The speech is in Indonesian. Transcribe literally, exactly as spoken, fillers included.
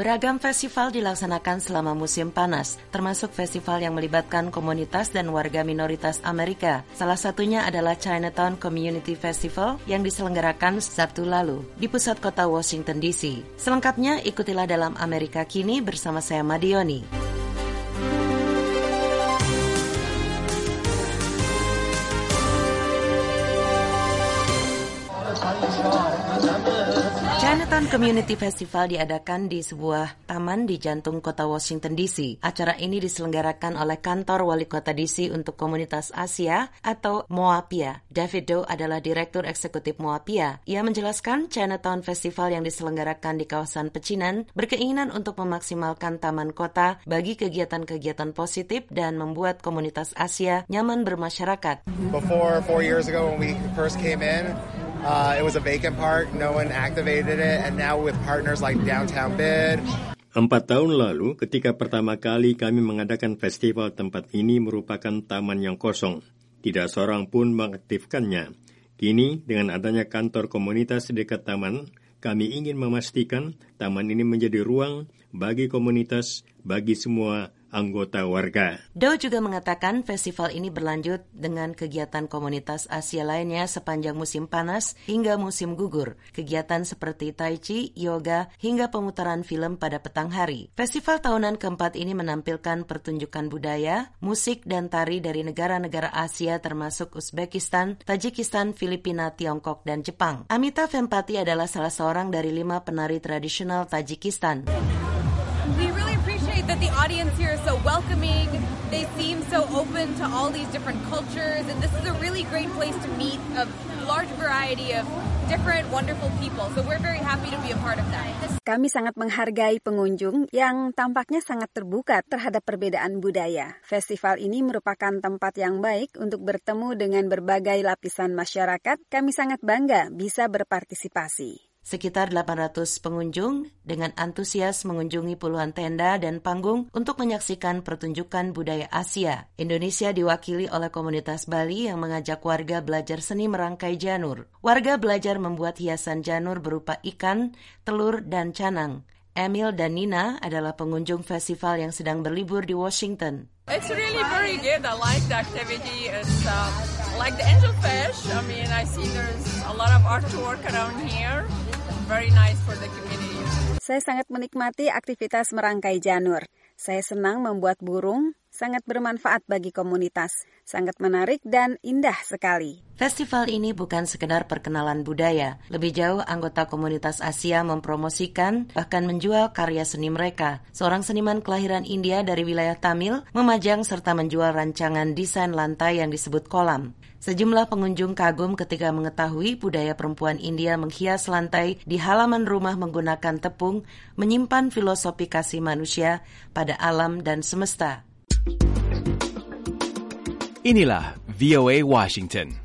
Beragam festival dilaksanakan selama musim panas, termasuk festival yang melibatkan komunitas dan warga minoritas Amerika. Salah satunya adalah Chinatown Community Festival yang diselenggarakan Sabtu lalu di pusat kota Washington D C. Selengkapnya ikutilah dalam Amerika Kini bersama saya Madioni. Chinatown Community Festival diadakan di sebuah taman di jantung kota Washington D C. Acara ini diselenggarakan oleh kantor wali kota D C untuk komunitas Asia atau MOAPIA. David Do adalah direktur eksekutif MOAPIA. Ia menjelaskan Chinatown Festival yang diselenggarakan di kawasan pecinan berkeinginan untuk memaksimalkan taman kota bagi kegiatan-kegiatan positif dan membuat komunitas Asia nyaman bermasyarakat. Before four years ago when we first came in, Uh, it was a vacant park, no one activated it, and now with partners like Downtown Bid. Empat tahun lalu, ketika pertama kali kami mengadakan festival, tempat ini merupakan taman yang kosong. Tidak seorang pun mengaktifkannya. Kini, dengan adanya kantor komunitas di dekat taman, kami ingin memastikan taman ini menjadi ruang bagi komunitas, bagi semua anggota warga. Do juga mengatakan festival ini berlanjut dengan kegiatan komunitas Asia lainnya sepanjang musim panas hingga musim gugur. Kegiatan seperti tai chi, yoga, hingga pemutaran film pada petang hari. Festival tahunan keempat ini menampilkan pertunjukan budaya, musik, dan tari dari negara-negara Asia termasuk Uzbekistan, Tajikistan, Filipina, Tiongkok, dan Jepang. Amita Vempati adalah salah seorang dari lima penari tradisional Tajikistan. We really appreciate that the audience here is so welcoming. They seem so open to all these different cultures, and this is a really great place to meet a large variety of different wonderful people. So we're very happy to be a part of that. Kami sangat menghargai pengunjung yang tampaknya sangat terbuka terhadap perbedaan budaya. Festival ini merupakan tempat yang baik untuk bertemu dengan berbagai lapisan masyarakat. Kami sangat bangga bisa berpartisipasi. Sekitar delapan ratus pengunjung dengan antusias mengunjungi puluhan tenda dan panggung untuk menyaksikan pertunjukan budaya Asia. Indonesia diwakili oleh komunitas Bali yang mengajak warga belajar seni merangkai janur. Warga belajar membuat hiasan janur berupa ikan, telur, dan canang. Emil dan Nina adalah pengunjung festival yang sedang berlibur di Washington. It's really very good. I like the activity. It's uh, like the angelfish. I mean, I see there's a lot of artwork around here. Very nice for the community. Saya sangat menikmati aktivitas merangkai janur. Saya senang membuat burung, sangat bermanfaat bagi komunitas, sangat menarik dan indah sekali. Festival ini bukan sekedar perkenalan budaya. Lebih jauh, anggota komunitas Asia mempromosikan, bahkan menjual karya seni mereka. Seorang seniman kelahiran India dari wilayah Tamil memajang serta menjual rancangan desain lantai yang disebut kolam. Sejumlah pengunjung kagum ketika mengetahui budaya perempuan India menghias lantai di halaman rumah menggunakan tepung, menyimpan filosofi kasih manusia pada alam dan semesta. Inilah V O A Washington.